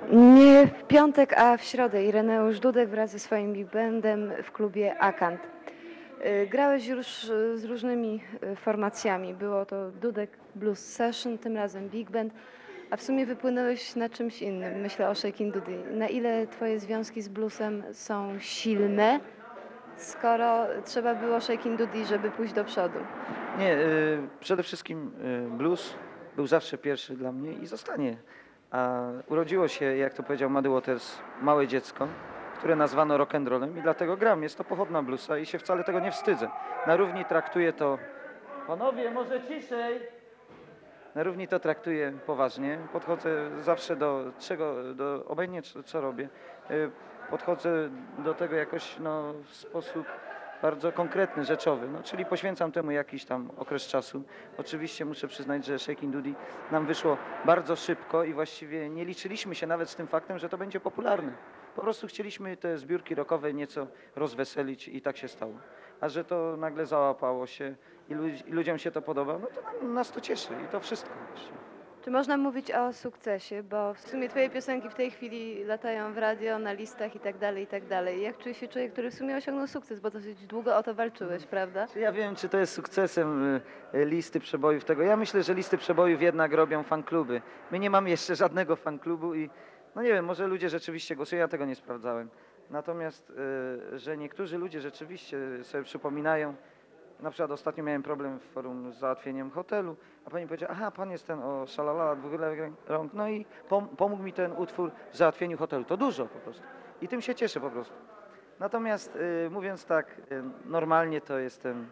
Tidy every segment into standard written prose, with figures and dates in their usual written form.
Nie w piątek, a w środę Ireneusz Dudek wraz ze swoim big bandem w klubie Akant. Grałeś już z różnymi formacjami. Było to Dudek Blues Session, tym razem big band, a w sumie wypłynąłeś na czymś innym. Myślę o Shakin' Doody. Na ile twoje związki z bluesem są silne, skoro trzeba było Shakin' Doody, żeby pójść do przodu? Nie, przede wszystkim blues był zawsze pierwszy dla mnie i zostanie. A urodziło się, jak to powiedział Muddy Waters, małe dziecko, które nazwano rock'n'rollem i dlatego gram. Jest to pochodna bluesa i się wcale tego nie wstydzę. Na równi traktuję to... Panowie, może ciszej! Na równi to traktuję poważnie. Podchodzę zawsze do obojętnie co robię, podchodzę do tego jakoś w sposób bardzo konkretny, rzeczowy, czyli poświęcam temu jakiś tam okres czasu. Oczywiście muszę przyznać, że Shakin' Doody nam wyszło bardzo szybko i właściwie nie liczyliśmy się nawet z tym faktem, że to będzie popularne. Po prostu chcieliśmy te zbiórki rockowe nieco rozweselić i tak się stało. A że to nagle załapało się i ludziom się to podoba, no to nas to cieszy i to wszystko właściwie. Czy można mówić o sukcesie? Bo w sumie twoje piosenki w tej chwili latają w radio, na listach i tak dalej, i tak dalej. Jak czuje się człowiek, który w sumie osiągnął sukces, bo dosyć długo o to walczyłeś, prawda? Czy ja wiem, czy to jest sukcesem listy przebojów tego. Ja myślę, że listy przebojów jednak robią fankluby. My nie mamy jeszcze żadnego fanklubu i no nie wiem, może ludzie rzeczywiście głosują, ja tego nie sprawdzałem. Natomiast, że niektórzy ludzie rzeczywiście sobie przypominają, na przykład ostatnio miałem problem w forum z załatwieniem hotelu, a pani powiedziała, aha, pan jest ten o Szalalala, dwóch rąk, no i pomógł mi ten utwór w załatwieniu hotelu. To dużo po prostu. I tym się cieszę po prostu. Natomiast mówiąc tak, normalnie to jestem,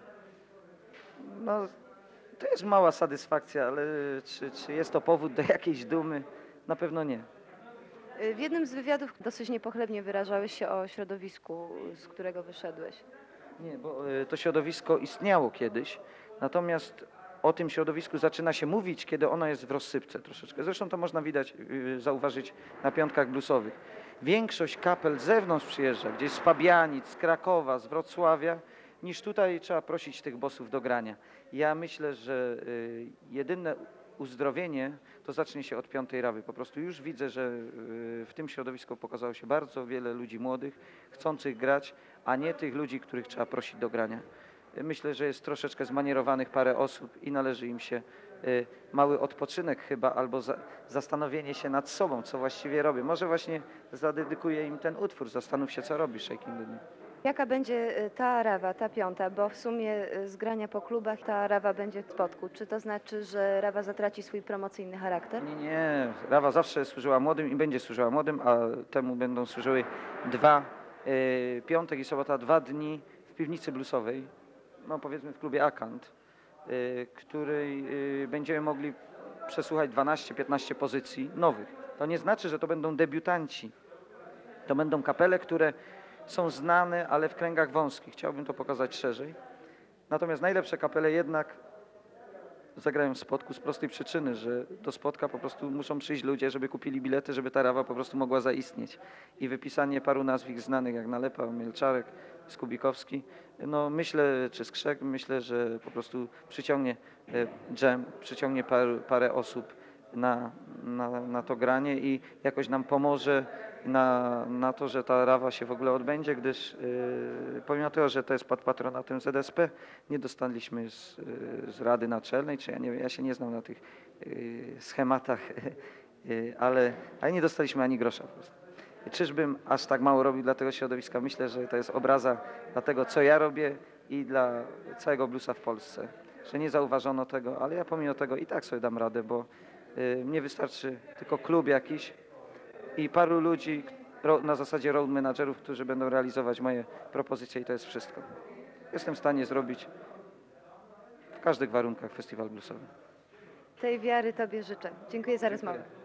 to jest mała satysfakcja, ale czy jest to powód do jakiejś dumy? Na pewno nie. W jednym z wywiadów dosyć niepochlebnie wyrażałeś się o środowisku, z którego wyszedłeś. Nie, bo to środowisko istniało kiedyś, natomiast o tym środowisku zaczyna się mówić, kiedy ono jest w rozsypce troszeczkę. Zresztą to można widać, zauważyć na piątkach bluesowych. Większość kapel z zewnątrz przyjeżdża, gdzieś z Pabianic, z Krakowa, z Wrocławia, niż tutaj trzeba prosić tych bossów do grania. Ja myślę, że jedyne uzdrowienie to zacznie się od piątej rawy. Po prostu już widzę, że w tym środowisku pokazało się bardzo wiele ludzi młodych, chcących grać, a nie tych ludzi, których trzeba prosić do grania. Myślę, że jest troszeczkę zmanierowanych parę osób i należy im się mały odpoczynek chyba, albo zastanowienie się nad sobą, co właściwie robię. Może właśnie zadedykuję im ten utwór, zastanów się, co robisz, Shakin' Doody. Jaka będzie ta rawa, ta piąta? Bo w sumie z grania po klubach ta rawa będzie w Spodku. Czy to znaczy, że rawa zatraci swój promocyjny charakter? Nie. Rawa zawsze służyła młodym i będzie służyła młodym, a temu będą służyły piątek i sobota, 2 dni w piwnicy bluesowej, powiedzmy w klubie Akant, której będziemy mogli przesłuchać 12-15 pozycji nowych. To nie znaczy, że to będą debiutanci. To będą kapele, które są znane, ale w kręgach wąskich. Chciałbym to pokazać szerzej. Natomiast najlepsze kapele jednak zagrają w Spodku z prostej przyczyny, że do Spodka po prostu muszą przyjść ludzie, żeby kupili bilety, żeby ta rawa po prostu mogła zaistnieć. I wypisanie paru nazwisk znanych jak Nalepa, Mielczarek, Skubikowski, myślę, czy Skrzek, myślę, że po prostu przyciągnie dżem, przyciągnie parę osób na to granie i jakoś nam pomoże na to, że ta rawa się w ogóle odbędzie, gdyż pomimo tego, że to jest pod patronatem ZSP, nie dostaliśmy z Rady Naczelnej, czy ja się nie znam na tych schematach, ale nie dostaliśmy ani grosza po prostu. Czyżbym aż tak mało robił dla tego środowiska? Myślę, że to jest obraza dla tego, co ja robię i dla całego bluesa w Polsce, że nie zauważono tego, ale ja pomimo tego i tak sobie dam radę, bo mnie wystarczy tylko klub jakiś i paru ludzi na zasadzie road managerów, którzy będą realizować moje propozycje i to jest wszystko. Jestem w stanie zrobić w każdych warunkach festiwal bluesowy. Tej wiary Tobie życzę. Dziękuję za rozmowę.